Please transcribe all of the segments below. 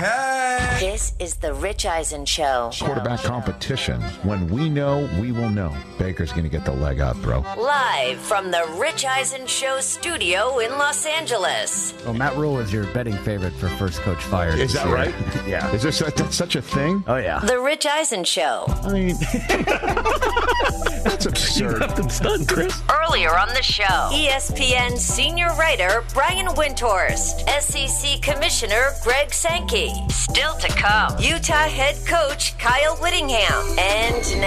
Hey! This is the Rich Eisen Show. Quarterback competition. When we know, we will know. Baker's going to get the leg up, bro. Live from the Rich Eisen Show studio in Los Angeles. Well, Matt Rule is your betting favorite for first coach fired. Is that right? Yeah. Is there such a thing? Oh, yeah. The Rich Eisen Show. I mean, that's absurd. Nothing's done, Chris. Earlier on the show, ESPN senior writer Brian Windhorst, SEC Commissioner Greg Sankey. Still to come, Utah head coach Kyle Whittingham. And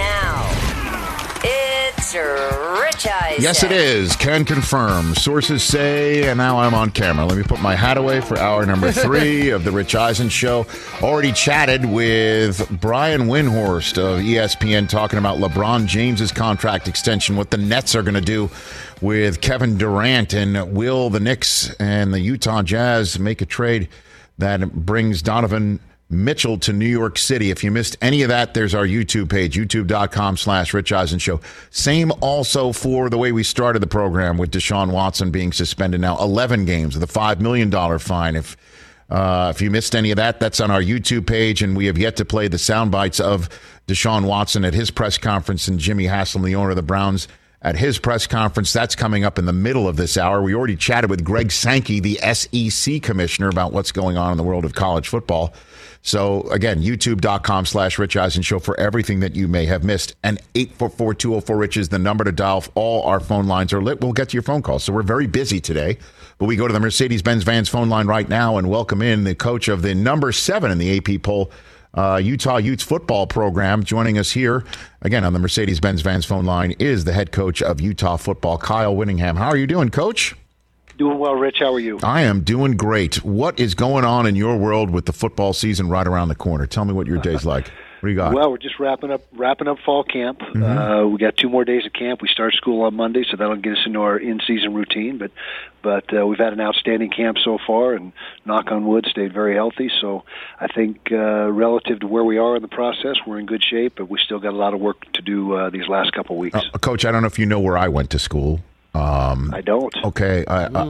now, it's Rich Eisen. Yes, it is. Can confirm. Sources say, and now I'm on camera. Let me put my hat away for hour number 3 of the Rich Eisen Show. Already chatted with Brian Windhorst of ESPN talking about LeBron James's contract extension, what the Nets are going to do with Kevin Durant, and will the Knicks and the Utah Jazz make a trade that brings Donovan Mitchell to New York City. If you missed any of that, there's our YouTube page, youtube.com/Rich Eisen Show. Same also for the way we started the program with Deshaun Watson being suspended now 11 games with a $5 million fine. If you missed any of that, that's on our YouTube page, and we have yet to play the sound bites of Deshaun Watson at his press conference and Jimmy Haslam, the owner of the Browns, at his press conference. That's coming up in the middle of this hour. We already chatted with Greg Sankey, the SEC commissioner, about what's going on in the world of college football. So, again, youtube.com/Rich Eisen Show for everything that you may have missed. And 844-204-RICH is the number to dial. All our phone lines are lit. We'll get to your phone calls. So we're very busy today. But we go to the Mercedes-Benz Vans phone line right now and welcome in the coach of the number 7 in the AP poll, Utah Utes football program. Joining us here, again, on the Mercedes-Benz Vans phone line is the head coach of Utah football, Kyle Whittingham. How are you doing, Coach? Doing well, Rich. How are you? I am doing great. What is going on in your world with the football season right around the corner? Tell me what your day's like. What do you got? Well, we're just wrapping up fall camp. We got 2 more days of camp. We start school on Monday, so that'll get us into our in-season routine. But we've had an outstanding camp so far, and knock on wood, stayed very healthy. So I think relative to where we are in the process, we're in good shape, but we still got a lot of work to do these last couple of weeks. Coach, I don't know if you know where I went to school. I don't. Okay,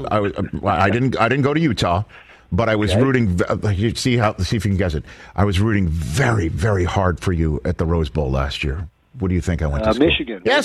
I didn't go to Utah, but I was rooting. See if you can guess it. I was rooting very, very hard for you at the Rose Bowl last year. What do you think I went to school? Michigan. Yes,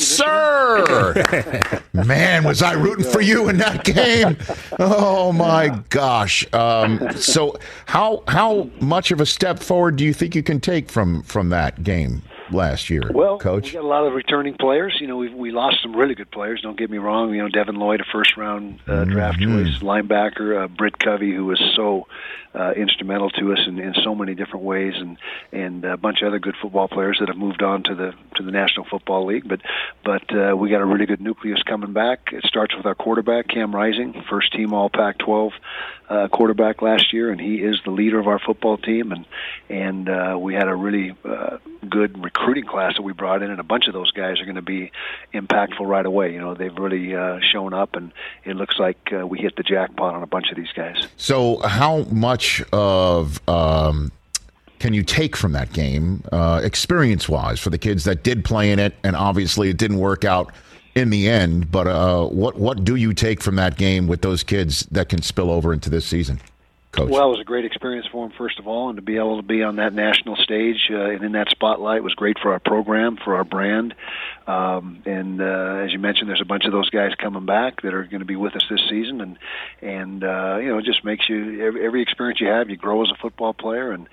sir. Man, was I rooting for you in that game? Oh my gosh. So how much of a step forward do you think you can take from that game last year, well, Coach? We got a lot of returning players. You know, we lost some really good players. Don't get me wrong. You know, Devin Lloyd, a first-round draft choice linebacker, Britt Covey, who was so instrumental to us in so many different ways, and a bunch of other good football players that have moved on to the National Football League. But we got a really good nucleus coming back. It starts with our quarterback, Cam Rising, first-team All Pac-12 quarterback last year, and he is the leader of our football team. And we had a really good recruiting class that we brought in, and a bunch of those guys are going to be impactful right away. You know, they've really shown up, and it looks like we hit the jackpot on a bunch of these guys. So how much of can you take from that game experience-wise for the kids that did play in it, and obviously it didn't work out in the end, but what do you take from that game with those kids that can spill over into this season, Coach? Well, it was a great experience for them, first of all, and to be able to be on that national stage and in that spotlight was great for our program, for our brand. And as you mentioned, there's a bunch of those guys coming back that are going to be with us this season, and you know, it just makes you every experience you have, you grow as a football player, and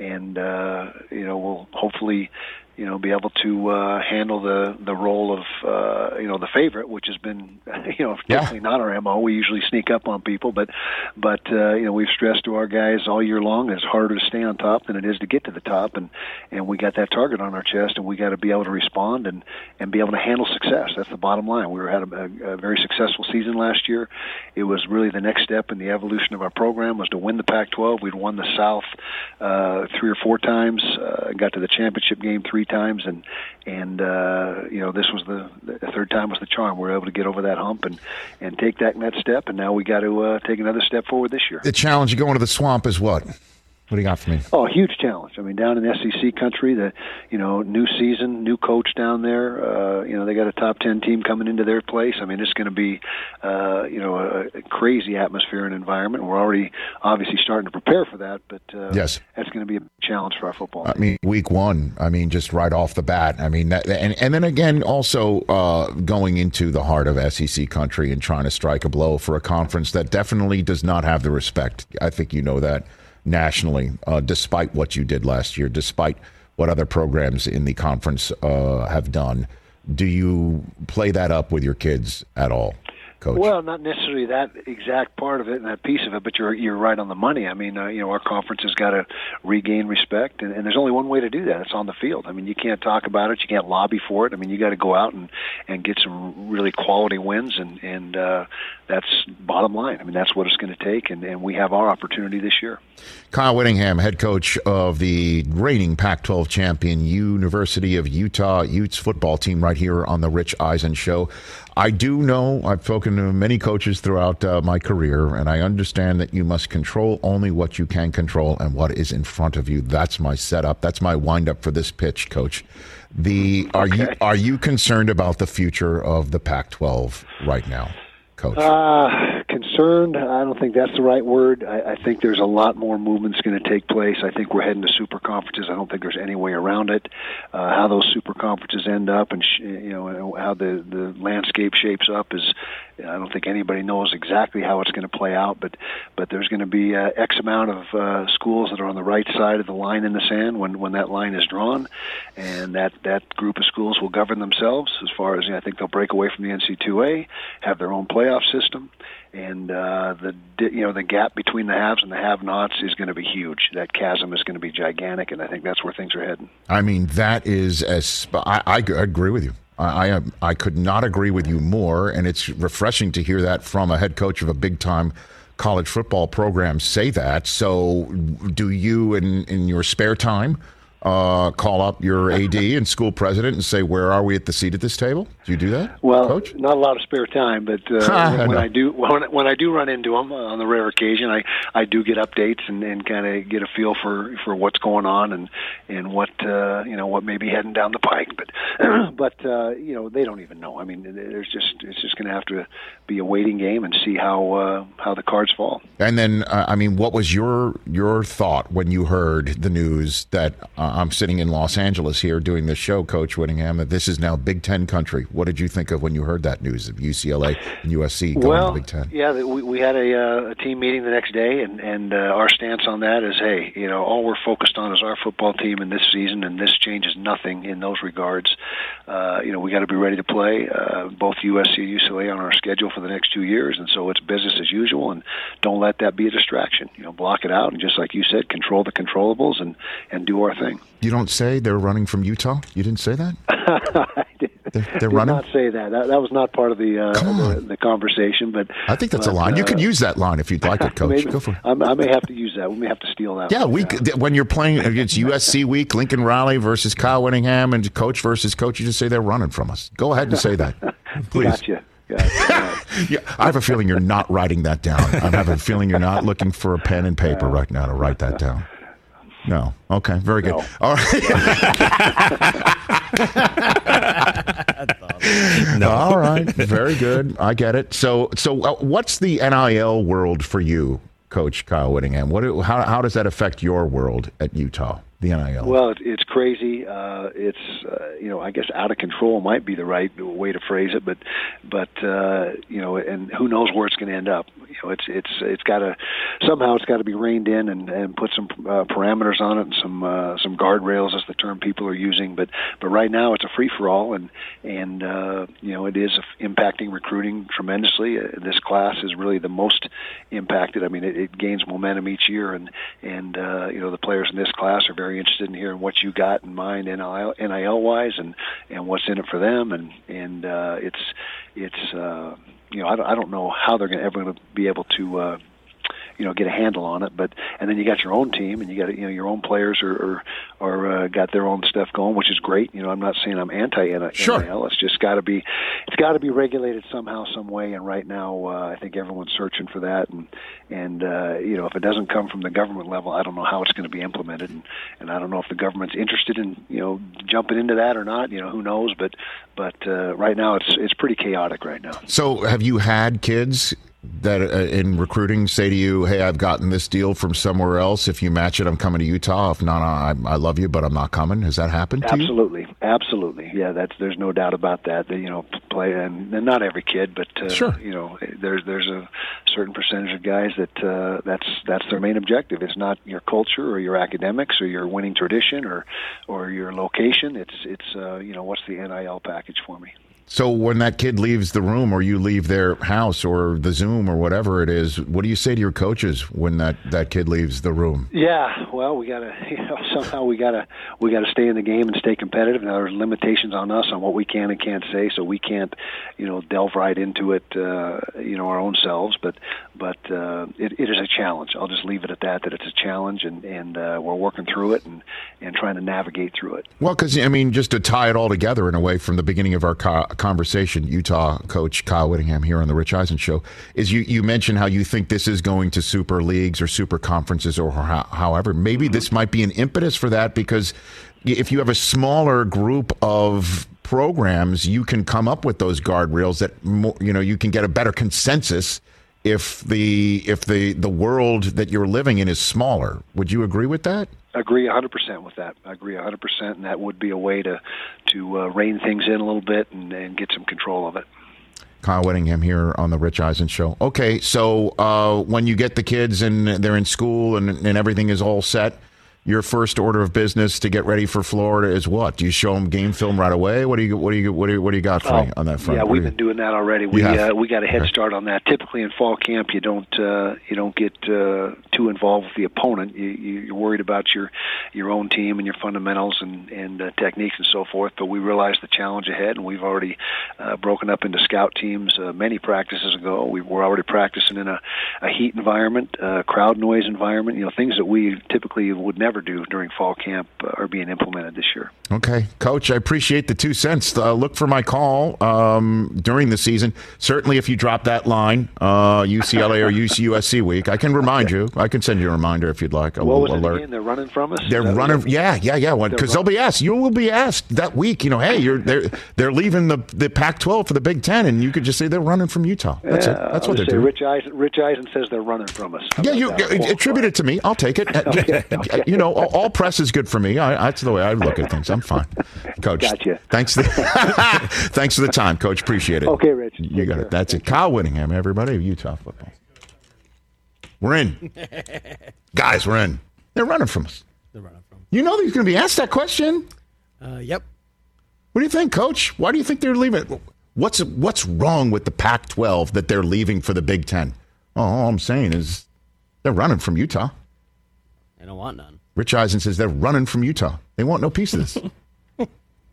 you know, we'll hopefully, you know, be able to handle the role of you know, the favorite, which has been, you know, definitely not our MO. We usually sneak up on people, but you know, we've stressed to our guys all year long it's harder to stay on top than it is to get to the top, and we got that target on our chest, and we got to be able to respond and be able to handle success. That's the bottom line. We had a very successful season last year. It was really the next step in the evolution of our program was to win the Pac-12. We'd won the South 3 or 4 times, got to the championship game 3 times, and you know, this was the 3rd time was the charm. We were able to get over that hump and take that next step, and now we got to take another step forward this year. The challenge of going to the Swamp is what? What do you got for me? Oh, a huge challenge. I mean, down in SEC country, new season, new coach down there. They got a top 10 team coming into their place. I mean, it's going to be, a crazy atmosphere and environment. We're already obviously starting to prepare for that, but yes, that's going to be a challenge for our football team. I mean, week one. I mean, just right off the bat. I mean, that, and then again, also going into the heart of SEC country and trying to strike a blow for a conference that definitely does not have the respect. I think you know that. Nationally, despite what you did last year, despite what other programs in the conference have done. Do you play that up with your kids at all, Coach? Well, not necessarily that exact part of it and that piece of it, but you're right on the money. I mean, our conference has got to regain respect, and there's only one way to do that. It's on the field. I mean, you can't talk about it. You can't lobby for it. I mean, you got to go out and get some really quality wins, and that's bottom line. I mean, that's what it's going to take, and we have our opportunity this year. Kyle Whittingham, head coach of the reigning Pac-12 champion University of Utah Utes football team, right here on the Rich Eisen Show. I do know, I've spoken to many coaches throughout my career, and I understand that you must control only what you can control and what is in front of you. That's my setup. That's my wind-up for this pitch, Coach. Are you concerned about the future of the Pac-12 right now, Coach? Concerned, I don't think that's the right word. I think there's a lot more movements going to take place. I think we're heading to super conferences. I don't think there's any way around it. How those super conferences end up and how the landscape shapes up is, I don't think anybody knows exactly how it's going to play out, but there's going to be X amount of schools that are on the right side of the line in the sand when that line is drawn, and that group of schools will govern themselves as far as, I think they'll break away from the NC2A, have their own playoff system, and the gap between the haves and the have-nots is going to be huge. That chasm is going to be gigantic, and I think that's where things are heading. I mean, that is I agree with you. I could not agree with you more, and it's refreshing to hear that from a head coach of a big-time college football program say that. So do you, in your spare time, call up your AD and school president and say, where are we at the seat at this table? Do you do that, well, Coach? Not a lot of spare time, but when I do run into them on the rare occasion, I do get updates and kind of get a feel for what's going on and what what may be heading down the pike. But they don't even know. I mean, it's just going to have to be a waiting game and see how the cards fall. And then, what was your thought when you heard the news that I'm sitting in Los Angeles here doing this show, Coach Whittingham, that this is now Big Ten country? What did you think of when you heard that news of UCLA and USC going to Big Ten? Yeah, we had a team meeting the next day, and our stance on that is, hey, all we're focused on is our football team in this season, and this changes nothing in those regards. We got to be ready to play both USC and UCLA on our schedule for the next 2 years, and so it's business as usual, and don't let that be a distraction. Block it out, and just like you said, control the controllables and do our thing. You don't say they're running from Utah? You didn't say that? I They're running? Did not say that. That was not part of the conversation. But I think that's a line. You could use that line if you'd like it, Coach. Maybe, go for it. I may have to use that. We may have to steal that. Yeah, when you're playing against USC week, Lincoln Riley versus Kyle Whittingham, and Coach versus Coach, you just say they're running from us. Go ahead and say that, please. Gotcha. Yeah, I have a feeling you're not writing that down. I have a feeling you're not looking for a pen and paper right now to write that down. No. Okay. Very good. No. All right. No. All right. Very good. I get it. So what's the NIL world for you, Coach Kyle Whittingham? How does that affect your world at Utah? The NIL. Well, it's crazy. It's I guess out of control might be the right way to phrase it, but and who knows where it's going to end up. It's got to somehow it's got to be reined in and put some parameters on it and some guardrails, is the term people are using. But right now it's a free for all, and it is impacting recruiting tremendously. This class is really the most impacted. I mean, it gains momentum each year, and the players in this class are very interested in hearing what you got in mind NIL wise and what's in it for them, and it's I don't know how they're ever going to be able to get a handle on it. And then you got your own team, and you got your own players or got their own stuff going, which is great. I'm not saying I'm anti-NIL. Sure. It's just got to be regulated somehow, some way. And right now, I think everyone's searching for that. And if it doesn't come from the government level, I don't know how it's going to be implemented. And I don't know if the government's interested in jumping into that or not. Who knows? But right now, it's pretty chaotic right now. So, have you had kids that in recruiting say to you, "Hey, I've gotten this deal from somewhere else. If you match it, I'm coming to Utah. If not, I love you, but I'm not coming." Has that happened to you? Absolutely. Yeah, there's no doubt about that. Play and not every kid, but sure. There's a certain percentage of guys that's their main objective. It's not your culture or your academics or your winning tradition or your location. It's what's the NIL package for me? So when that kid leaves the room or you leave their house or the Zoom or whatever it is, what do you say to your coaches when that kid leaves the room? Yeah, well, we gotta somehow we gotta stay in the game and stay competitive. Now there's limitations on us on what we can and can't say, so we can't delve right into it our own selves. But it is a challenge. I'll just leave it at that it's a challenge, and we're working through it and trying to navigate through it. Well, because just to tie it all together in a way from the beginning of our conversation, Utah coach Kyle Whittingham here on the Rich Eisen Show, is you mentioned how you think this is going to super leagues or super conferences or however. Maybe this might be an impetus for that, because if you have a smaller group of programs, you can come up with those guardrails that you can get a better consensus if the world that you're living in is smaller. Would you agree with that? Agree 100% with that. I agree 100%, and that would be a way to rein things in a little bit and get some control of it. Kyle Whittingham here on the Rich Eisen Show. Okay, so when you get the kids and they're in school and everything is all set, your first order of business to get ready for Florida is what? Do you show them game film right away? What do you got for me on that front? Yeah, we've been doing that already. We got a head start on that. Typically in fall camp, you don't get too involved with the opponent. You're worried about your own team and your fundamentals and techniques and so forth. But we realize the challenge ahead, and we've already broken up into scout teams many practices ago. We were already practicing in a heat environment, crowd noise environment. Things that we typically would never do during fall camp are being implemented this year. Okay, Coach, I appreciate the 2 cents. Look for my call during the season. Certainly, if you drop that line, UCLA or USC week, I can remind you. I can send you a reminder if you'd like. What was it again? They're running from us? They're running. Yeah. Because they'll be asked. You will be asked that week. Hey, they're leaving the Pac-12 for the Big Ten, and you could just say they're running from Utah. That's it. That's what they're doing. Rich Eisen says they're running from us. You attribute it to me. I'll take it. Okay. All press is good for me. That's the way I look at things. I'm fine. Coach, gotcha. Thanks for the time, Coach. Appreciate it. Okay, Rich. You got it. That's it. Kyle Whittingham, everybody, of Utah football. We're in. Guys, we're in. They're running from us. They're running from us. He's going to be asked that question? Yep. What do you think, Coach? Why do you think they're leaving? What's wrong with the Pac-12 that they're leaving for the Big Ten? All I'm saying is they're running from Utah. They don't want none. Rich Eisen says they're running from Utah. They want no piece of this.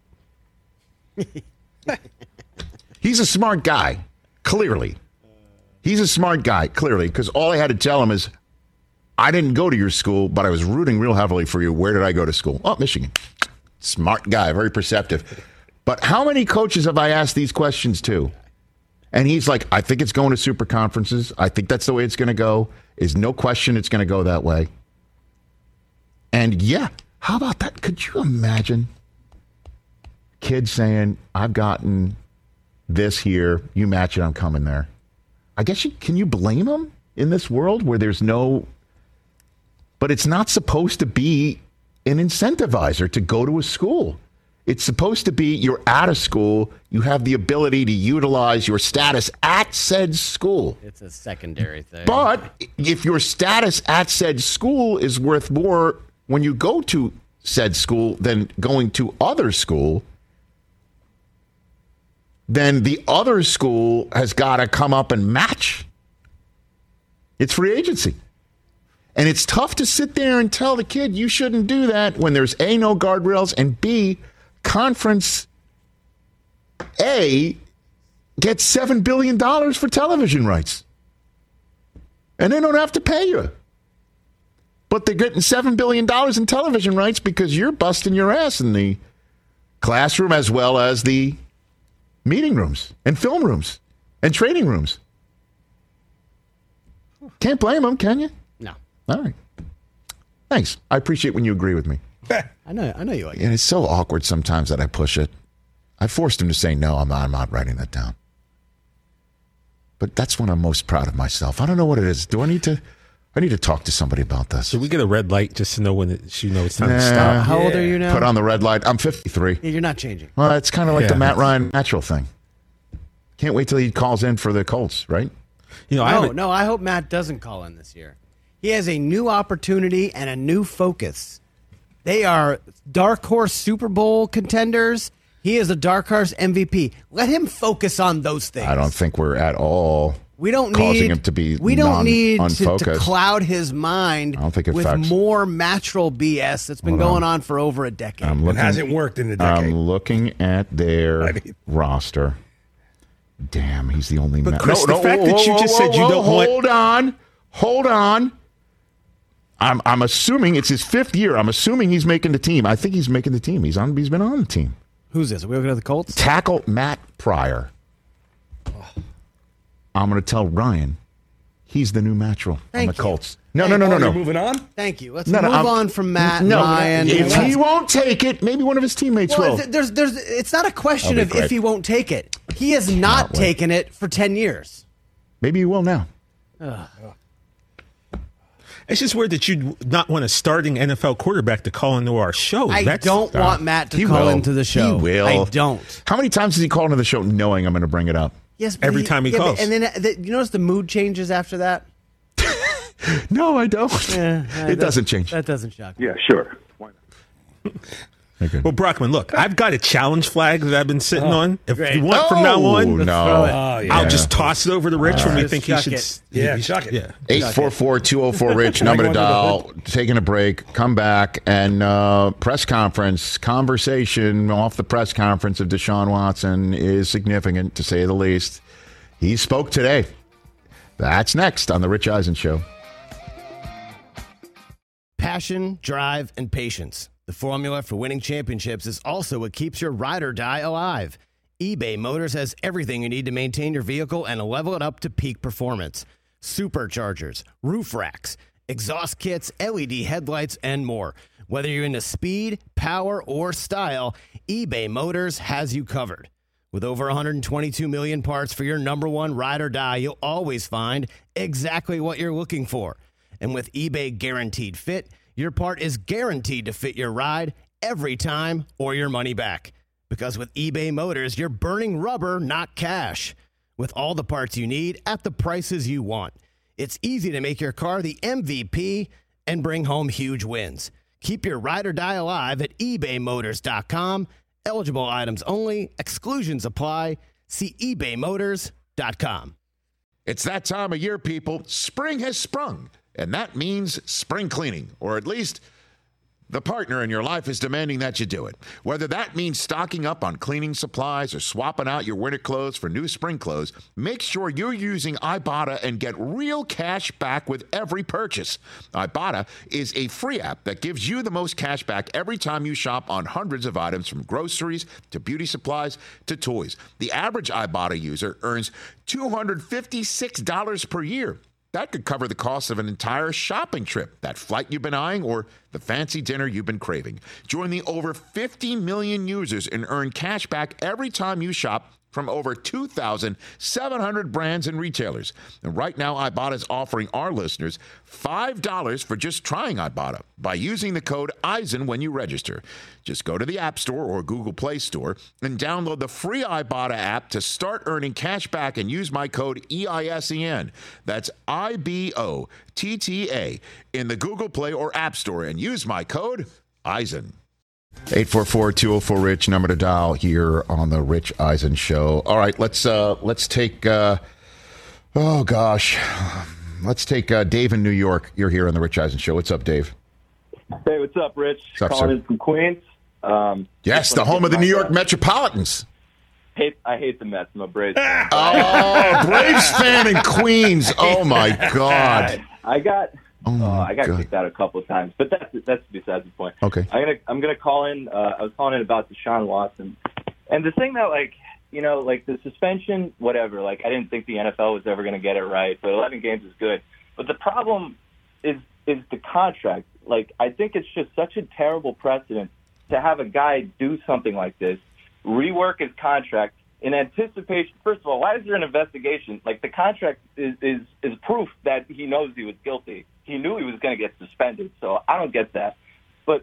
He's a smart guy, clearly. He's a smart guy, clearly, because all I had to tell him is, I didn't go to your school, but I was rooting real heavily for you. Where did I go to school? Oh, Michigan. Smart guy, very perceptive. But how many coaches have I asked these questions to? And he's like, I think it's going to super conferences. I think that's the way it's going to go. Is no question it's going to go that way. And yeah, how about that? Could you imagine kids saying, I've gotten this here, you match it, I'm coming there. I guess can you blame them in this world where there's no, but it's not supposed to be an incentivizer to go to a school. It's supposed to be you're at a school, you have the ability to utilize your status at said school. It's a secondary thing. But if your status at said school is worth more when you go to said school than going to other school, then the other school has got to come up and match. It's free agency. And it's tough to sit there and tell the kid you shouldn't do that when there's A, no guardrails, and B, Conference A gets $7 billion for television rights. And they don't have to pay you. But they're getting $7 billion in television rights because you're busting your ass in the classroom as well as the meeting rooms and film rooms and training rooms. Can't blame them, can you? No. All right. Thanks. I appreciate when you agree with me. I know you like it. And it's so awkward sometimes that I push it. I forced him to say, no, I'm not writing that down. But that's when I'm most proud of myself. I don't know what it is. I need to talk to somebody about this. Should we get a red light just to know when it's time to stop? How old are you now? Put on the red light. I'm 53. Yeah, you're not changing. Well, it's kind of like the Matt Ryan natural thing. Can't wait till he calls in for the Colts, right? I hope Matt doesn't call in this year. He has a new opportunity and a new focus. They are dark horse Super Bowl contenders. He is a dark horse MVP. Let him focus on those things. I don't think we're at all causing him to be We don't need unfocused. to cloud his mind I don't think it with affects. more natural BS that's been going on for over a decade. It hasn't worked in a decade. I'm looking at their roster. Damn, he's the only. But Chris, the fact that you just said you don't want. Hold on. I'm assuming it's his 5th year. I'm assuming he's making the team. I think he's making the team. He's been on the team. Who's this? Are we looking at the Colts? Tackle Matt Pryor. I'm going to tell Ryan he's the new natural on the Colts. No. You're moving on? Thank you. Let's move on from Matt Ryan. If he won't take it, maybe one of his teammates will. It's not a question of if he won't take it. He has not taken it for 10 years. Maybe he will now. It's just weird that you'd not want a starting NFL quarterback to call into our show. I don't want Matt to call into the show. He will. I don't. How many times has he called into the show knowing I'm going to bring it up? Yes, but every time he calls. And then you notice the mood changes after that? No, I don't. It doesn't change. That doesn't shock me. Yeah, sure. Why not? Okay. Well, Brockman, look, I've got a challenge flag that I've been sitting on. If you want from now on, I'll just toss it over to Rich when we think he should. Chuck it. Yeah. 844-204-RICH, number to dial. Taking a break, come back, and press conversation off the press conference of Deshaun Watson is significant, to say the least. He spoke today. That's next on The Rich Eisen Show. Passion, drive, and patience. The formula for winning championships is also what keeps your ride or die alive. eBay Motors has everything you need to maintain your vehicle and level it up to peak performance. Superchargers, roof racks, exhaust kits, LED headlights, and more. Whether you're into speed, power, or style, eBay Motors has you covered. With over 122 million parts for your number one ride or die, you'll always find exactly what you're looking for. And with eBay Guaranteed Fit, your part is guaranteed to fit your ride every time or your money back. Because with eBay Motors, you're burning rubber, not cash. With all the parts you need at the prices you want. It's easy to make your car the MVP and bring home huge wins. Keep your ride or die alive at ebaymotors.com. Eligible items only. Exclusions apply. See ebaymotors.com. It's that time of year, people. Spring has sprung, and that means spring cleaning, or at least the partner in your life is demanding that you do it. Whether that means stocking up on cleaning supplies or swapping out your winter clothes for new spring clothes, make sure you're using Ibotta and get real cash back with every purchase. Ibotta is a free app that gives you the most cash back every time you shop on hundreds of items, from groceries to beauty supplies to toys. The average Ibotta user earns $256 per year. That could cover the cost of an entire shopping trip, that flight you've been eyeing, or the fancy dinner you've been craving. Join the over 50 million users and earn cash back every time you shop from over 2,700 brands and retailers. And right now, Ibotta is offering our listeners $5 for just trying Ibotta by using the code EISEN when you register. Just go to the App Store or Google Play Store and download the free Ibotta app to start earning cash back and use my code EISEN. That's IBOTTA in the Google Play or App Store, and use my code EISEN. 844-204-RICH, number to dial here on the Rich Eisen Show. All right, let's take let's take Dave in New York. You're here on the Rich Eisen Show. What's up, Dave? Hey, what's up, Rich? What's up, Calling sir? in from Queens. Yes, the home of the New York Metropolitans. I hate the Mets. I'm a Braves fan. Oh, Braves fan in Queens. Oh my God. I got kicked out a couple of times, but that's besides the point. Okay. I'm gonna call in. I was calling in about Deshaun Watson, and the thing that the suspension, whatever. Like, I didn't think the NFL was ever gonna get it right, but 11 games is good. But the problem is the contract. Like, I think it's just such a terrible precedent to have a guy do something like this, rework his contract in anticipation. First of all, why is there an investigation? Like, the contract is proof that he knows he was guilty. He knew he was going to get suspended, so I don't get that. But,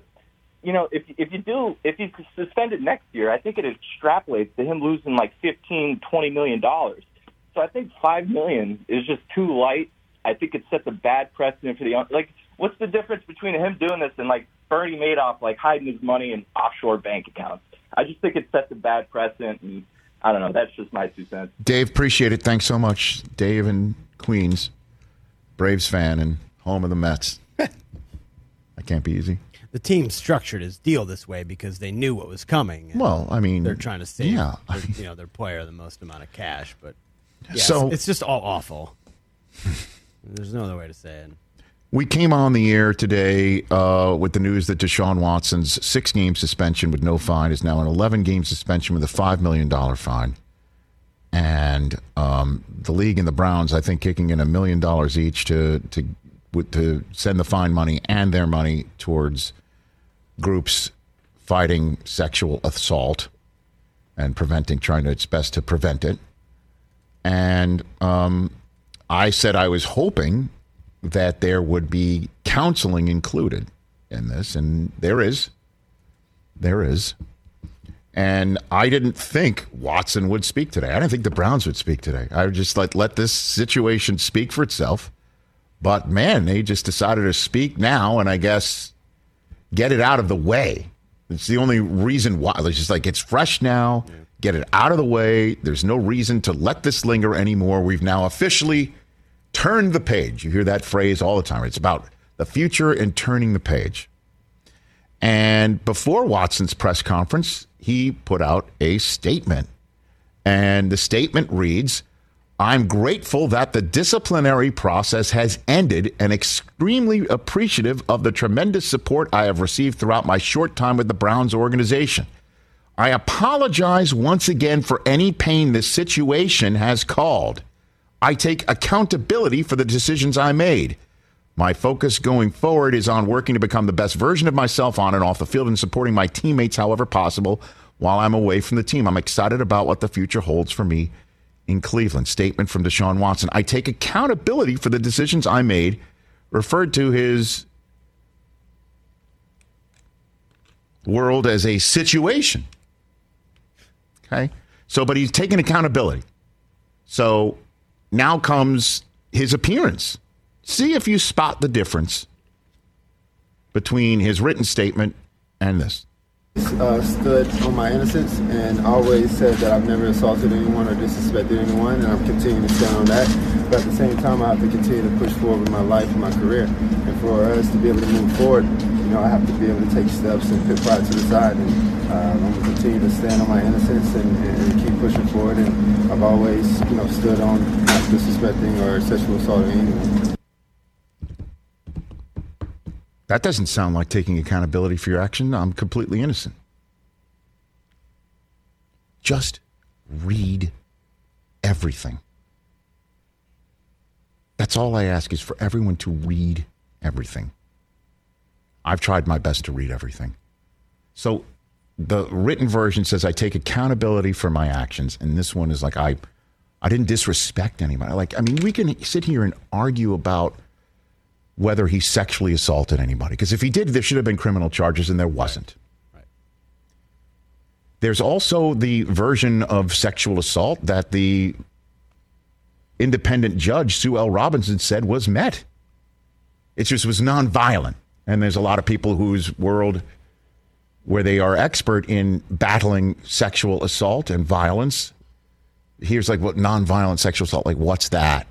if he's suspended next year, I think it extrapolates to him losing like $15-20 million. So I think $5 million is just too light. I think it sets a bad precedent for the what's the difference between him doing this and like Bernie Madoff like hiding his money in offshore bank accounts? I just think it sets a bad precedent, and I don't know. That's just my 2 cents. Dave, appreciate it. Thanks so much. Dave in Queens, Braves fan and home of the Mets. That can't be easy. The team structured his deal this way because they knew what was coming. Well, I mean, they're trying to save their player the most amount of cash, but it's just all awful. There's no other way to say it. We came on the air today with the news that Deshaun Watson's 6-game suspension with no fine is now an 11-game suspension with a $5 million fine. And the league and the Browns, I think, kicking in $1 million each to send the fine money and their money towards groups fighting sexual assault and trying its best to prevent it. And I said I was hoping that there would be counseling included in this, and there is. And I didn't think Watson would speak today. I didn't think the Browns would speak today. I would just let this situation speak for itself. But, man, they just decided to speak now and I guess get it out of the way. It's the only reason why. It's just like it's fresh now. Get it out of the way. There's no reason to let this linger anymore. We've now officially turned the page. You hear that phrase all the time. It's about the future and turning the page. And before Watson's press conference, he put out a statement. And the statement reads, "I'm grateful that the disciplinary process has ended and extremely appreciative of the tremendous support I have received throughout my short time with the Browns organization. I apologize once again for any pain this situation has caused. I take accountability for the decisions I made. My focus going forward is on working to become the best version of myself on and off the field and supporting my teammates however possible while I'm away from the team. I'm excited about what the future holds for me in Cleveland." Statement from Deshaun Watson. "I take accountability for the decisions I made," referred to his world as a situation. Okay? But he's taking accountability. So now comes his appearance. See if you spot the difference between his written statement and this. Stood on my innocence and always said that I've never assaulted anyone or disrespected anyone, and I'm continuing to stand on that. But at the same time, I have to continue to push forward with my life and my career. And for us to be able to move forward, I have to be able to take steps and put pride to the side. And I'm going to continue to stand on my innocence and keep pushing forward. And I've always, stood on not disrespecting or sexual assaulting anyone. That doesn't sound like taking accountability for your action. I'm completely innocent. Just read everything. That's all I ask, is for everyone to read everything. I've tried my best to read everything. So the written version says I take accountability for my actions. And this one is like, I didn't disrespect anybody. We can sit here and argue about whether he sexually assaulted anybody. Because if he did, there should have been criminal charges, and there wasn't. Right. There's also the version of sexual assault that the independent judge, Sue L. Robinson, said was met. It just was nonviolent. And there's a lot of people whose world, where they are expert in battling sexual assault and violence. Here's what nonviolent sexual assault, what's that?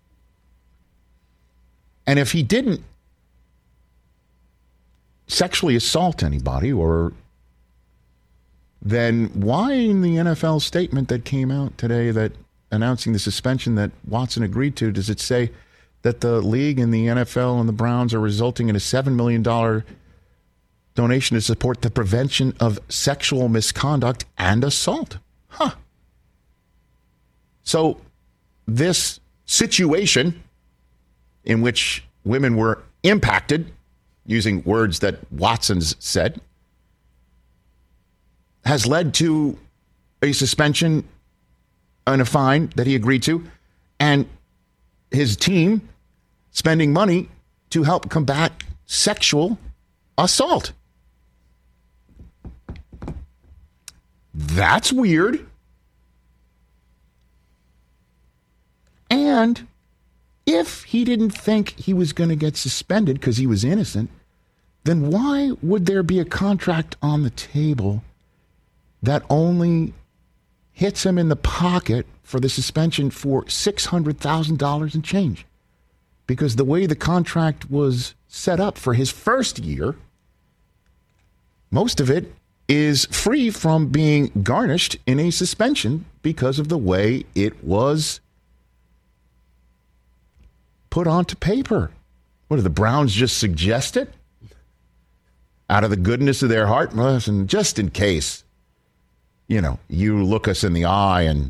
And if he didn't sexually assault anybody or then why in the NFL statement that came out today that announcing the suspension that Watson agreed to, does it say that the league and the NFL and the Browns are resulting in a $7 million donation to support the prevention of sexual misconduct and assault? Huh. So this situation in which women were impacted, using words that Watson's said, has led to a suspension and a fine that he agreed to, and his team spending money to help combat sexual assault. That's weird. And if he didn't think he was going to get suspended because he was innocent, then why would there be a contract on the table that only hits him in the pocket for the suspension for $600,000 and change? Because the way the contract was set up for his first year, most of it is free from being garnished in a suspension because of the way it was put onto paper. What, did the Browns just suggest it? Out of the goodness of their heart? Listen, just in case, you look us in the eye and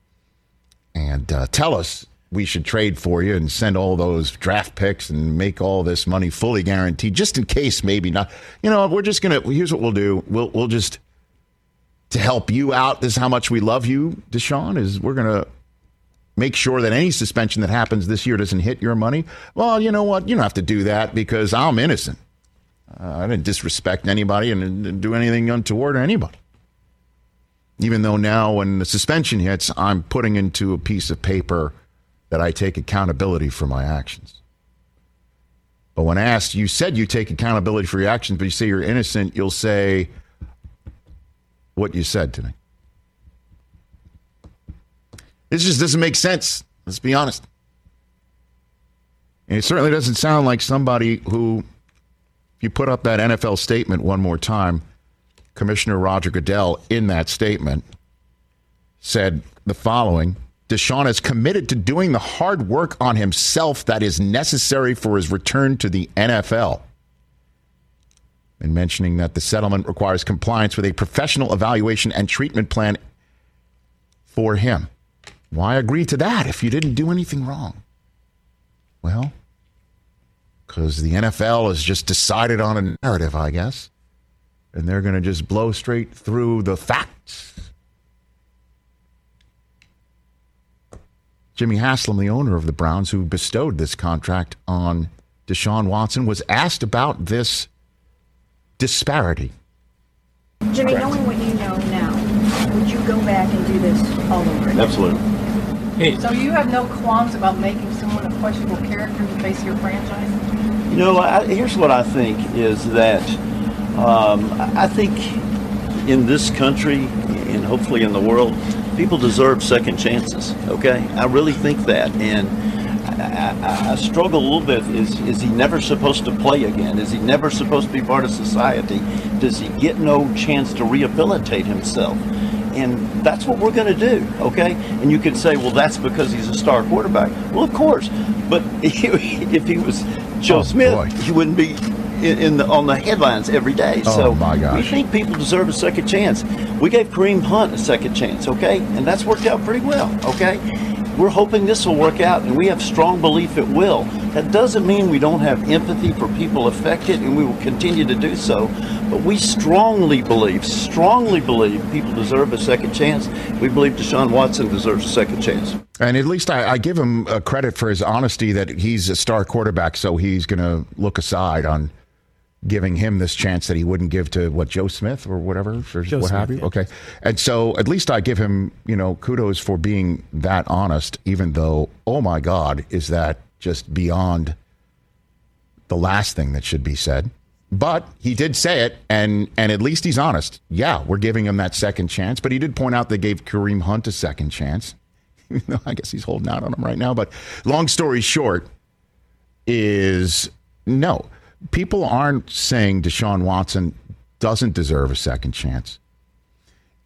tell us we should trade for you and send all those draft picks and make all this money fully guaranteed, just in case maybe not. We're just going to, here's what we'll do. We'll just, to help you out, this is how much we love you, Deshaun, is we're going to make sure that any suspension that happens this year doesn't hit your money. Well, you know what? You don't have to do that because I'm innocent. I didn't disrespect anybody and didn't do anything untoward to anybody. Even though now when the suspension hits, I'm putting into a piece of paper that I take accountability for my actions. But when asked, you said you take accountability for your actions, but you say you're innocent, you'll say what you said to me. This just doesn't make sense. Let's be honest. And it certainly doesn't sound like somebody who, if you put up that NFL statement one more time, Commissioner Roger Goodell in that statement said the following: Deshaun is committed to doing the hard work on himself that is necessary for his return to the NFL. And mentioning that the settlement requires compliance with a professional evaluation and treatment plan for him. Why agree to that if you didn't do anything wrong? Well, because the NFL has just decided on a narrative, I guess. And they're going to just blow straight through the facts. Jimmy Haslam, the owner of the Browns, who bestowed this contract on Deshaun Watson, was asked about this disparity. Jimmy, knowing what you know now, would you go back and do this all over again? Absolutely. Hey. So you have no qualms about making someone a questionable character in the face of your franchise? Here's what I think is that I think in this country and hopefully in the world, people deserve second chances, okay? I really think that. And I struggle a little bit. Is he never supposed to play again? Is he never supposed to be part of society? Does he get no chance to rehabilitate himself? And that's what we're going to do, okay? And you could say, well, that's because he's a star quarterback. Well, of course. But if he was Joe Smith, boy, he wouldn't be on the headlines every day. So my gosh. We think people deserve a second chance. We gave Kareem Hunt a second chance, okay? And that's worked out pretty well, okay? We're hoping this will work out, and we have strong belief it will. That doesn't mean we don't have empathy for people affected, and we will continue to do so. But we strongly believe people deserve a second chance. We believe Deshaun Watson deserves a second chance. And at least I give him credit for his honesty that he's a star quarterback, so he's going to look aside on giving him this chance that he wouldn't give to Joe Smith or whatever, or Joe what Smith, have you. yeah. Okay. And so at least I give him, kudos for being that honest, even though, oh my God, is that just beyond the last thing that should be said. But he did say it, and at least he's honest. Yeah, we're giving him that second chance. But he did point out they gave Kareem Hunt a second chance. I guess he's holding out on him right now. But long story short is no. People aren't saying Deshaun Watson doesn't deserve a second chance.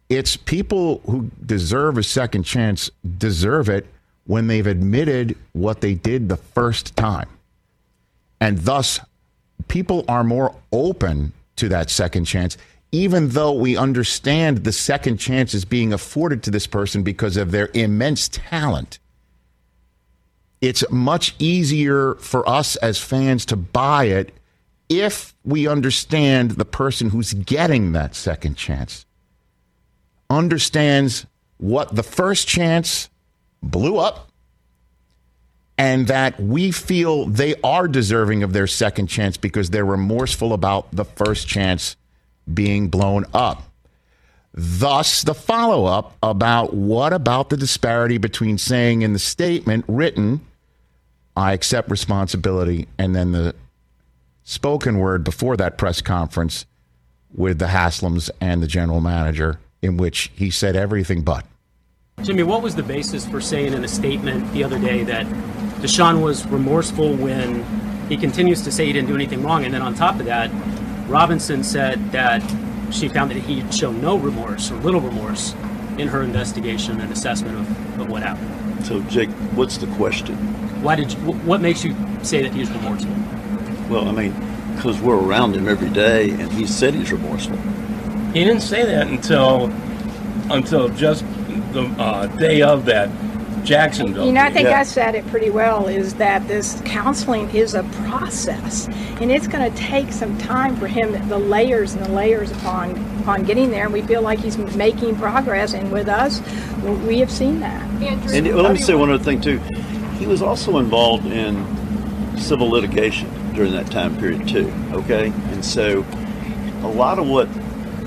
It's people who deserve a second chance deserve it when they've admitted what they did the first time. And thus, people are more open to that second chance, even though we understand the second chance is being afforded to this person because of their immense talent. It's much easier for us as fans to buy it if we understand the person who's getting that second chance understands what the first chance blew up and that we feel they are deserving of their second chance because they're remorseful about the first chance being blown up. Thus, the follow-up about what about the disparity between saying in the statement written, I accept responsibility, and then the spoken word before that press conference with the Haslams and the general manager in which he said everything but. Jimmy, what was the basis for saying in a statement the other day that Deshaun was remorseful when he continues to say he didn't do anything wrong? And then on top of that, Robinson said that she found that he had shown no remorse or little remorse in her investigation and assessment of what happened. So, Jake, what's the question? What makes you say that he's remorseful? Well, I mean, because we're around him every day, and he said he's remorseful. He didn't say that until just the day of that Jacksonville. You know, I think I said it pretty well, is that this counseling is a process, and it's going to take some time for him, the layers and the layers upon getting there, and we feel like he's making progress, and with us, we have seen that. And let me say one other thing, too. He was also involved in civil litigation during that time period, too, okay? And so a lot of what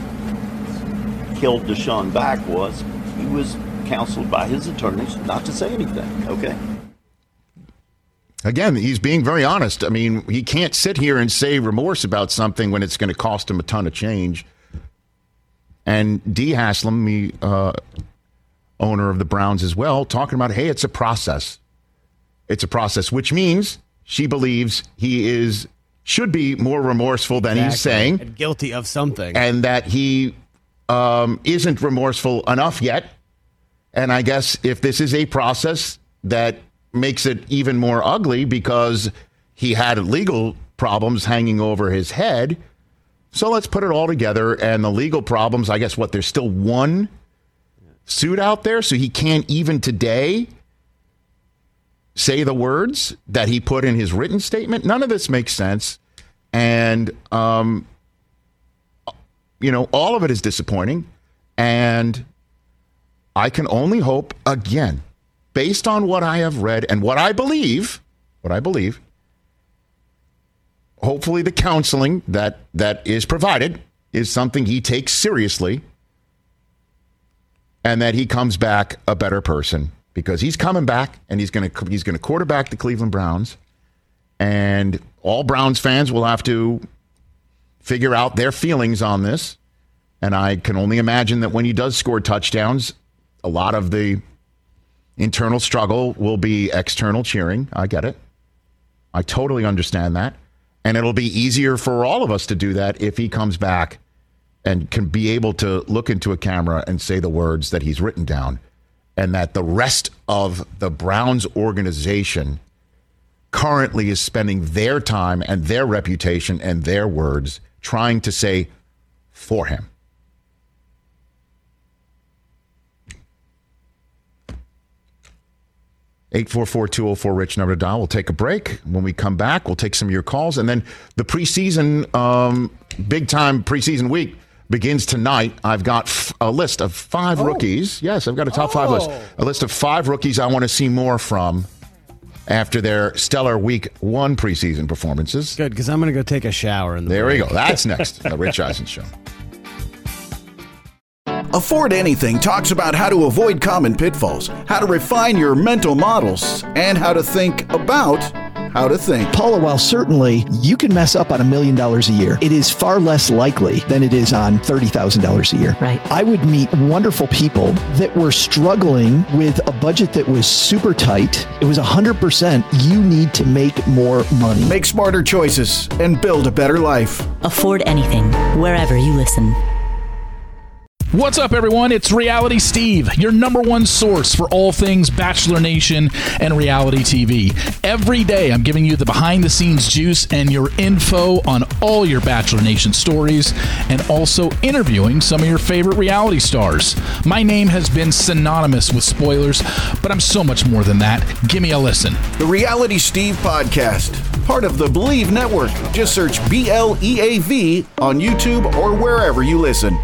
held Deshaun back was he was counseled by his attorneys not to say anything, okay? Again, he's being very honest. I mean, he can't sit here and say remorse about something when it's going to cost him a ton of change. And Dee Haslam, the owner of the Browns as well, talking about, hey, it's a process. It's a process, which means she believes he should be more remorseful than he's saying. And guilty of something. And that he isn't remorseful enough yet. And I guess if this is a process that makes it even more ugly because he had legal problems hanging over his head. So let's put it all together. And the legal problems, I guess, there's still one suit out there. So he can't even today say the words that he put in his written statement. None of this makes sense. And, all of it is disappointing. And I can only hope, again, based on what I have read and what I believe, hopefully the counseling that is provided is something he takes seriously and that he comes back a better person, because he's coming back and he's going to quarterback the Cleveland Browns, and all Browns fans will have to figure out their feelings on this. And I can only imagine that when he does score touchdowns, a lot of the internal struggle will be external cheering. I get it. I totally understand that. And it'll be easier for all of us to do that if he comes back and can be able to look into a camera and say the words that he's written down, and that the rest of the Browns organization currently is spending their time and their reputation and their words trying to say for him. (844-204-RICH) number to dial. We'll take a break. When we come back, we'll take some of your calls. And then the preseason, big-time preseason week begins tonight. I've got a list of 5 rookies. Yes, I've got a top 5 list. A list of 5 rookies I want to see more from after their stellar week 1 preseason performances. Good, because I'm going to go take a shower in the There break. we go. That's next. The Rich Eisen Show. Afford Anything talks about how to avoid common pitfalls, how to refine your mental models, and how to think about how to think. Paula, while certainly you can mess up on $1 million a year, it is far less likely than it is on $30,000 a year. Right. I would meet wonderful people that were struggling with a budget that was super tight. It was 100% you need to make more money. Make smarter choices and build a better life. Afford Anything, wherever you listen. What's up, everyone? It's Reality Steve, your number one source for all things Bachelor Nation and reality TV. Every day, I'm giving you the behind-the-scenes juice and your info on all your Bachelor Nation stories, and also interviewing some of your favorite reality stars. My name has been synonymous with spoilers, but I'm so much more than that. Give me a listen. The Reality Steve Podcast, part of the Believe Network. Just search BLEAV on YouTube or wherever you listen.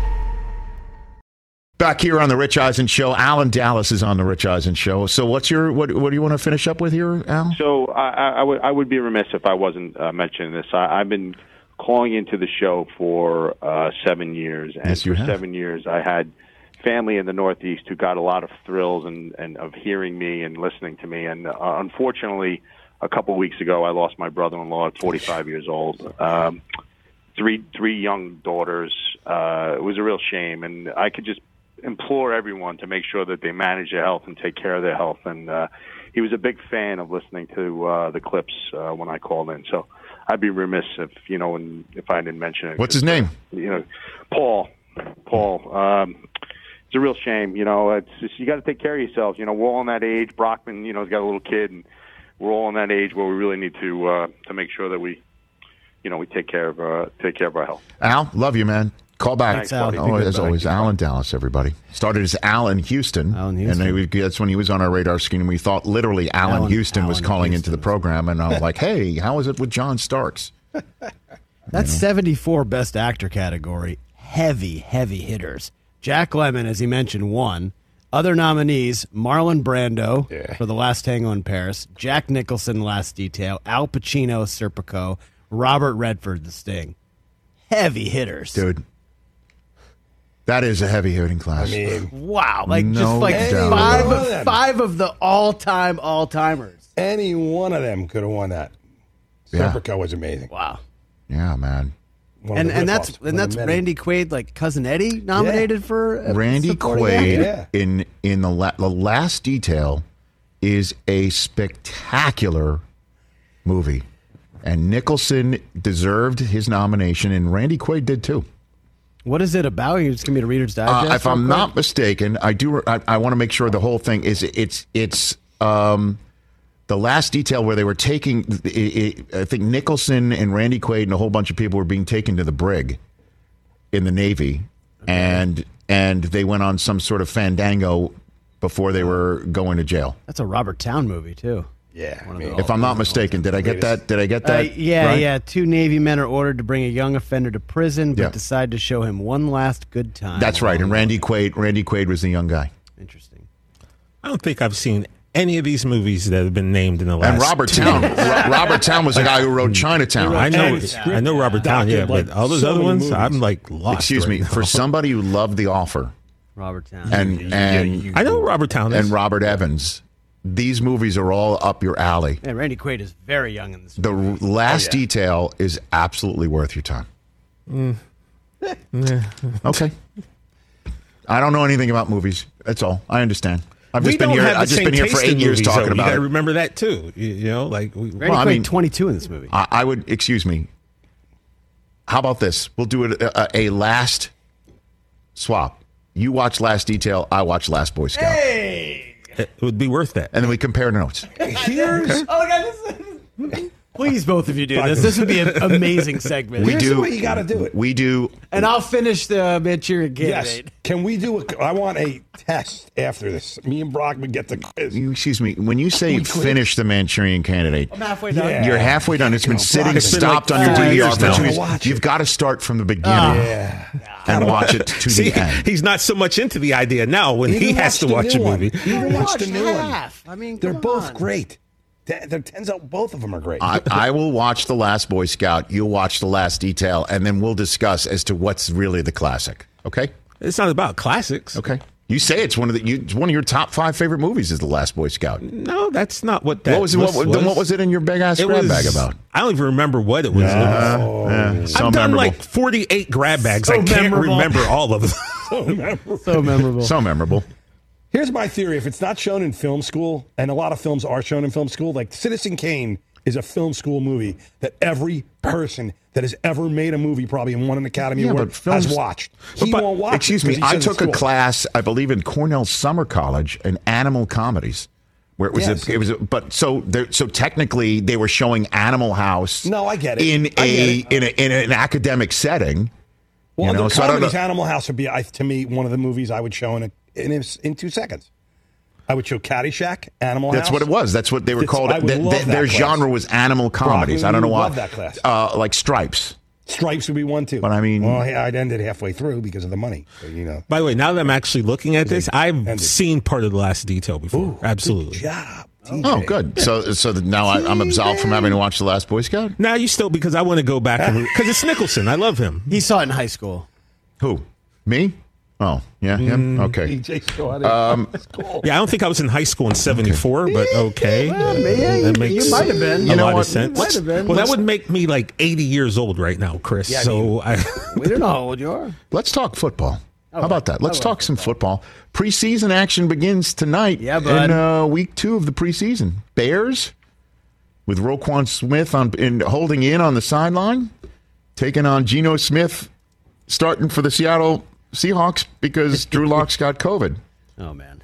Back here on the Rich Eisen Show, Alan Dallas is on the Rich Eisen Show. So what do you want to finish up with here, Al? So I would be remiss if I wasn't mentioning this. I've been calling into the show for 7 years, and yes, you for have. 7 years I had family in the Northeast who got a lot of thrills and of hearing me and listening to me. And unfortunately, a couple weeks ago, I lost my brother-in-law at 45 years old. Three young daughters. It was a real shame, and I could just implore everyone to make sure that they manage their health and take care of their health. And he was a big fan of listening to the clips when I called in. So I'd be remiss if I didn't mention it. What's his name? Paul. It's a real shame. It's just, you got to take care of yourselves. We're all in that age. Brockman, has got a little kid, and we're all in that age where we really need to make sure that we take care of our health. Al, love you, man. Call back. Thanks, Al. As always, Alan Dallas, everybody. Started as Alan Houston. And that's when he was on our radar screen. We thought literally Alan Houston was calling into the program. And I was like, hey, how is it with John Starks? That's 74 Best Actor category. Heavy hitters. Jack Lemmon, as he mentioned, won. Other nominees, Marlon Brando for The Last Tango in Paris, Jack Nicholson, Last Detail, Al Pacino, Serpico, Robert Redford, The Sting. Heavy hitters. Dude. That is a heavy hitting class. Wow. No just five of the all-timers. Any one of them could have won that. Serpico was amazing. Wow. Yeah, man. And that's Randy Quaid, like Cousin Eddie, nominated for Randy Quaid in the Last Detail is a spectacular movie, and Nicholson deserved his nomination, and Randy Quaid did too. What is it about? You're just gonna be the Reader's Digest. If I'm not mistaken, I want to make sure the whole thing is it's the Last Detail where they were taking. I think Nicholson and Randy Quaid and a whole bunch of people were being taken to the brig in the Navy, and they went on some sort of fandango before they were going to jail. That's a Robert Towne movie too. Yeah, if I'm not mistaken, did I get that? Yeah, right? yeah. 2 Navy men are ordered to bring a young offender to prison, but decide to show him one last good time. That's right. And Randy Quaid was the young guy. Interesting. I don't think I've seen any of these movies that have been named in the last. And Robert Towne. Robert Towne was the guy who wrote Chinatown. I know Robert Towne. Yeah, but all those other ones, I'm like lost. Excuse me. For somebody who loved The Offer, Robert Towne, and I know Robert Towne and Robert Evans. These movies are all up your alley. And Randy Quaid is very young in this movie. The Last Detail is absolutely worth your time. Okay. I don't know anything about movies. That's all. I understand. I've just been here for 8 years talking about it. I remember that too. Randy Quaid 22 in this movie. I would, excuse me. How about this? We'll do it a last swap. You watch Last Detail. I watch Last Boy Scout. Hey! It would be worth that. And then we compare notes. Please, both of you do this. This would be an amazing segment. Here's the way you got to do it. We do. And I'll finish the Manchurian Candidate. Yes. Can we do I want a test after this. Me and Brock would get the quiz. Excuse me. When you say finish the Manchurian Candidate, I'm halfway done. Yeah. You're halfway done. It's been sitting stopped on your DVR for 2 years. You've got to start from the beginning and watch it to the end. He's not so much into the idea now when he has to watch a movie. Even watch the new one. I mean, they're both great. Turns out both of them are great. I will watch The Last Boy Scout. You'll watch The Last Detail, and then we'll discuss as to what's really the classic. Okay? It's not about classics. Okay. You say it's one of your top 5 favorite movies is The Last Boy Scout. No, that's not what that What was it in your big ass grab bag about? I don't even remember what it was. So I've done memorable. like 48 grab bags. I can't remember all of them. So memorable. So memorable. Here's my theory. If it's not shown in film school, and a lot of films are shown in film school, like Citizen Kane is a film school movie that every person that has ever made a movie, probably and won an Academy Award, has watched. He won't watch. Excuse me, I took a class, I believe, in Cornell Summer College in animal comedies. Where it was, so technically they were showing Animal House. No, I get it. In an academic setting. Well, the comedies, Animal House would be, to me, one of the movies I would show in 2 seconds. I would show Caddyshack, Animal House. That's what it was. That's what they were called. Their genre was animal comedies. I don't know why. Love that class. Like Stripes. Stripes would be one too. But I mean, well, I'd ended halfway through because of the money. So, By the way, now that I'm actually looking at this, I've seen part of The Last Detail before. Ooh, absolutely. Good job. TJ. Oh, good. So now I'm absolved from having to watch The Last Boy Scout? Now you still, because I want to go back because it's Nicholson. I love him. He saw it in high school. Who? Me? Oh, yeah, him? Okay. Cool. Yeah, I don't think I was in high school in 74, but okay. That makes you might have been. A lot of sense. Might have been. Well, that would make me like 80 years old right now, Chris. Yeah, we don't know how old you are. Let's talk football. How about that? Let's talk some football. Preseason action begins tonight in week 2 of the preseason. Bears with Roquan Smith holding in on the sideline, taking on Geno Smith, starting for the Seattle Seahawks because Drew Lock's got COVID. Oh, man.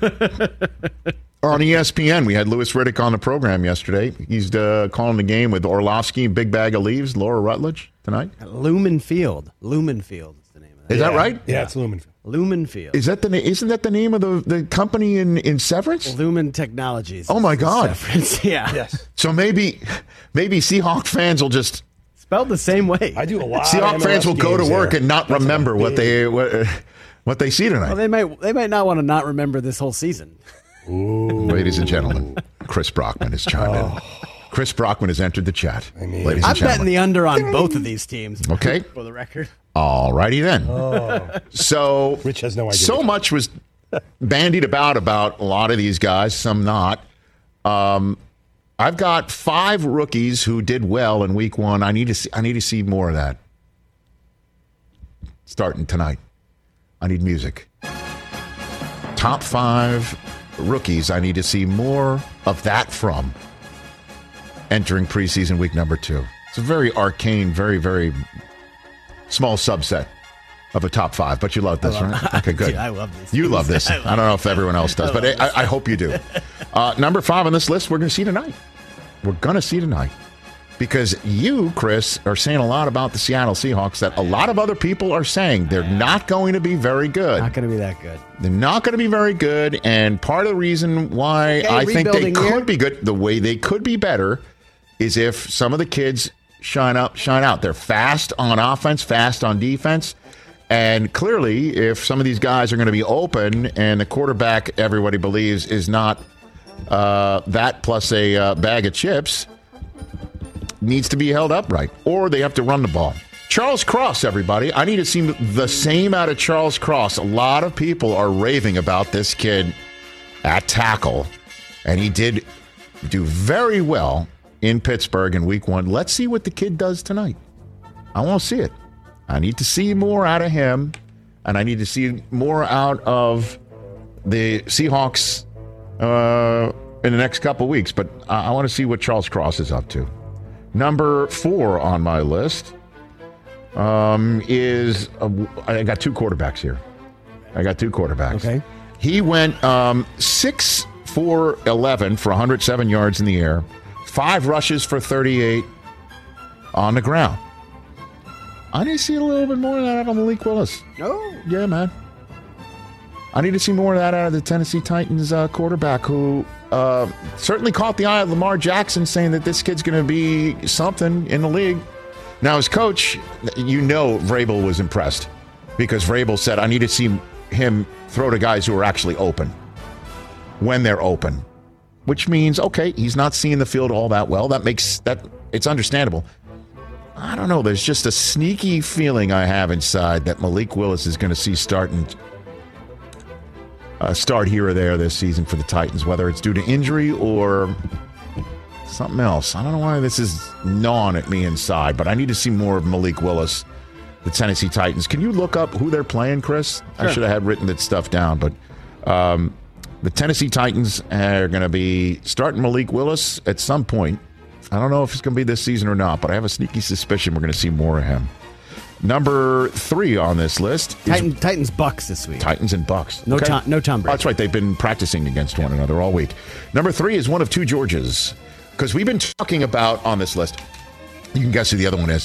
On ESPN, we had Louis Riddick on the program yesterday. He's calling the game with Orlovsky, Big Bag of Leaves, Laura Rutledge tonight. Lumen Field. Lumen Field is the name of that. Is that right? Yeah, it's Lumen Field. Lumen Field. Is that isn't that the name of the company in Severance? Lumen Technologies. Oh, my God. Severance, yeah. Yes. So maybe Seahawk fans will just... Spelled the same way. I do a lot. Seahawk of fans will go to work and not remember what they see tonight. Well, they might not want to not remember this whole season. Ooh. Ladies and gentlemen, Chris Brockman has chimed in. Chris Brockman has entered the chat. Ladies and I'm gentlemen. betting the under on both of these teams. Okay. For the record. All righty then. So Rich has no idea. So much was bandied about a lot of these guys, some not. I've got 5 rookies who did well in week 1. I need to see more of that. Starting tonight. I need music. Top 5 rookies I need to see more of that from entering preseason week number 2. It's a very arcane, very, very small subset of a top 5, but you love this, right? Okay, good. Dude, I love this. You love this. I don't know if everyone else does, but I hope you do. Number 5 on this list, we're going to see tonight. We're going to see tonight. Because you, Chris, are saying a lot about the Seattle Seahawks that a lot of other people are saying they're not going to be very good. Not going to be that good. They're not going to be very good, and part of the reason why I think they could be good, the way they could be better, is if some of the kids shine out. They're fast on offense, fast on defense, and clearly, if some of these guys are going to be open, and the quarterback, everybody believes, is not that plus a bag of chips, needs to be held upright, or they have to run the ball. Charles Cross, everybody. I need to see the same out of Charles Cross. A lot of people are raving about this kid at tackle, and he did do very well in Pittsburgh in week 1. Let's see what the kid does tonight. I want to see it. I need to see more out of him, and I need to see more out of the Seahawks in the next couple weeks, but I want to see what Charles Cross is up to. Number 4 on my list is I got 2 quarterbacks here. Okay. He went 6 for 11 for 107 yards in the air, 5 rushes for 38 on the ground. I need to see a little bit more of that out of Malik Willis. Oh, yeah, man. I need to see more of that out of the Tennessee Titans quarterback, who certainly caught the eye of Lamar Jackson, saying that this kid's going to be something in the league. Now, as coach, Vrabel was impressed, because Vrabel said, I need to see him throw to guys who are actually open when they're open, which means, okay, he's not seeing the field all that well. It's understandable. I don't know. There's just a sneaky feeling I have inside that Malik Willis is going to see start here or there this season for the Titans, whether it's due to injury or something else. I don't know why this is gnawing at me inside, but I need to see more of Malik Willis, the Tennessee Titans. Can you look up who they're playing, Chris? Sure. I should have written that stuff down, but the Tennessee Titans are going to be starting Malik Willis at some point I don't know if it's going to be this season or not, but I have a sneaky suspicion we're going to see more of him. Number 3 on this list is Titans Bucks this week. Titans and Bucks. No Tom Brady. Oh, that's right. They've been practicing against one another all week. Number 3 is one of 2 Georges, because we've been talking about on this list. You can guess who the other one is.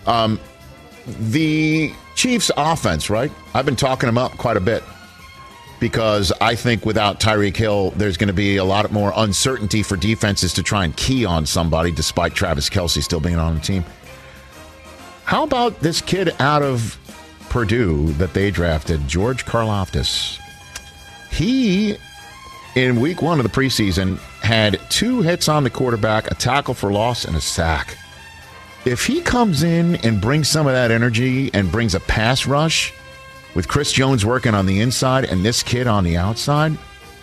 The Chiefs' offense, right? I've been talking them up quite a bit because I think without Tyreek Hill, there's going to be a lot more uncertainty for defenses to try and key on somebody, despite Travis Kelce still being on the team. How about this kid out of Purdue that they drafted, George Karlaftis? He, in week 1 of the preseason, had 2 hits on the quarterback, a tackle for loss, and a sack. If he comes in and brings some of that energy and brings a pass rush with Chris Jones working on the inside and this kid on the outside,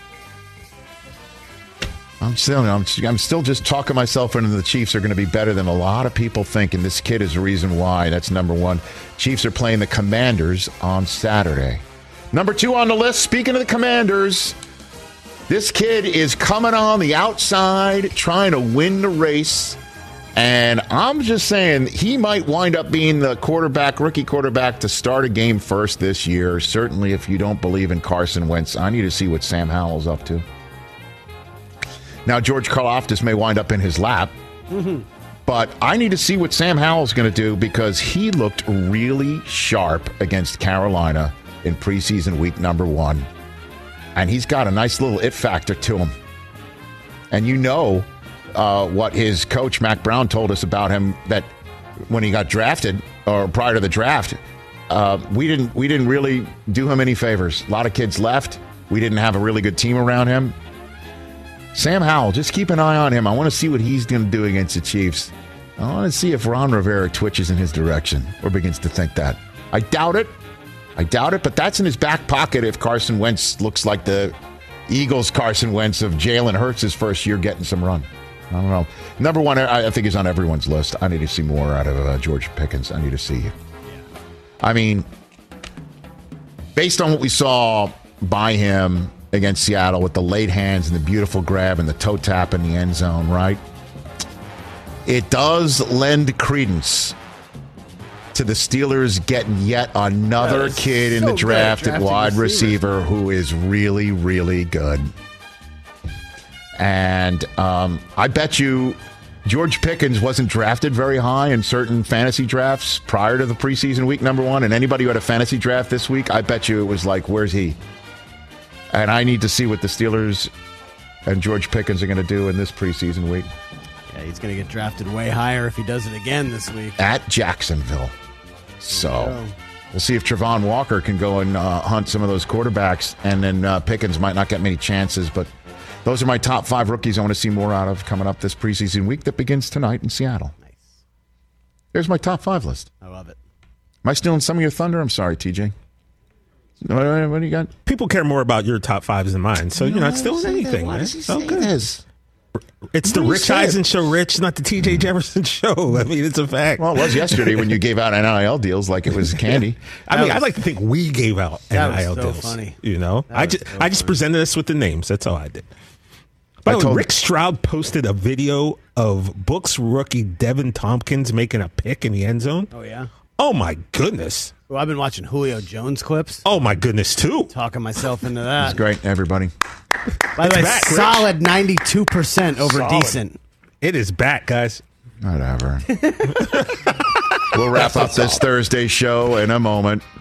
I'm still just talking myself into the Chiefs are going to be better than a lot of people think, and this kid is the reason why. That's number 1. Chiefs are playing the Commanders on Saturday. Number 2 on the list, speaking of the Commanders, this kid is coming on the outside, trying to win the race. And I'm just saying he might wind up being the rookie quarterback to start a game first this year. Certainly if you don't believe in Carson Wentz, I need to see what Sam Howell's up to. Now, George Karlaftis may wind up in his lap, but I need to see what Sam Howell's going to do because he looked really sharp against Carolina in preseason week number 1. And he's got a nice little it factor to him. And you know what his coach, Mac Brown, told us about him, that when he got drafted, or prior to the draft, we didn't really do him any favors. A lot of kids left. We didn't have a really good team around him. Sam Howell, just keep an eye on him. I want to see what he's going to do against the Chiefs. I want to see if Ron Rivera twitches in his direction or begins to think that. I doubt it, but that's in his back pocket if Carson Wentz looks like the Eagles' Carson Wentz of Jalen Hurts' first year getting some run. I don't know. Number 1, I think, is on everyone's list. I need to see more out of George Pickens. I need to see. I mean, based on what we saw by him against Seattle with the late hands and the beautiful grab and the toe tap in the end zone, right? It does lend credence to the Steelers getting yet another kid in the draft at wide receiver who is really, really good. And I bet you George Pickens wasn't drafted very high in certain fantasy drafts prior to the preseason week number 1. And anybody who had a fantasy draft this week, I bet you it was like, where's he? And I need to see what the Steelers and George Pickens are going to do in this preseason week. Yeah, he's going to get drafted way higher if he does it again this week. At Jacksonville. So we'll see if Travon Walker can go and hunt some of those quarterbacks. And then Pickens might not get many chances, but those are my top 5 rookies I want to see more out of coming up this preseason week that begins tonight in Seattle. Nice. There's my top 5 list. I love it. Am I stealing some of your thunder? I'm sorry, TJ. What do you got? People care more about your top 5s than mine, so you're not stealing anything. Why man. does he say this? It's the Rich Eisen show, Rich, not the TJ Jefferson show. I mean, it's a fact. Well, it was yesterday when you gave out NIL deals like it was candy. I like to think we gave out NIL so deals. Funny. You know, I just presented us with the names. That's all I did. By the way, Rick Stroud posted a video of Bucs rookie Devin Tompkins making a pick in the end zone. Oh, yeah? Oh, my goodness. Well, I've been watching Julio Jones clips. Oh, my goodness, too. Talking myself into that. That's great, everybody. By the way, solid 92% over decent. It is back, guys. Whatever. We'll wrap up this Thursday show in a moment.